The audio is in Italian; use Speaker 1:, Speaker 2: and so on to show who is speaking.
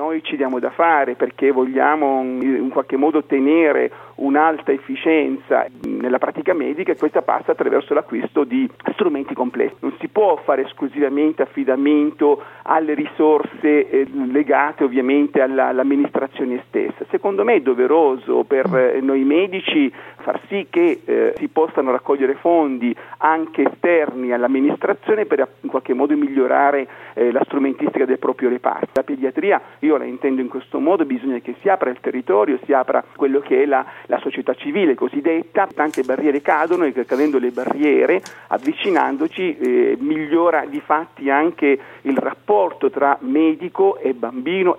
Speaker 1: noi ci diamo da fare perché vogliamo in qualche modo ottenere un'alta efficienza nella pratica medica, e questa passa attraverso l'acquisto di strumenti complessi. Non si può fare esclusivamente affidamento alle risorse legate ovviamente all'amministrazione stessa. Secondo me è doveroso per noi medici far sì che si possano raccogliere fondi anche esterni all'amministrazione per in qualche modo migliorare la strumentistica del proprio reparto. La pediatria, io la intendo in questo modo, bisogna che si apra il territorio, si apra quello che è la società civile cosiddetta, tante barriere cadono e cadendo le barriere, avvicinandoci, migliora di fatti anche il rapporto tra medico e bambino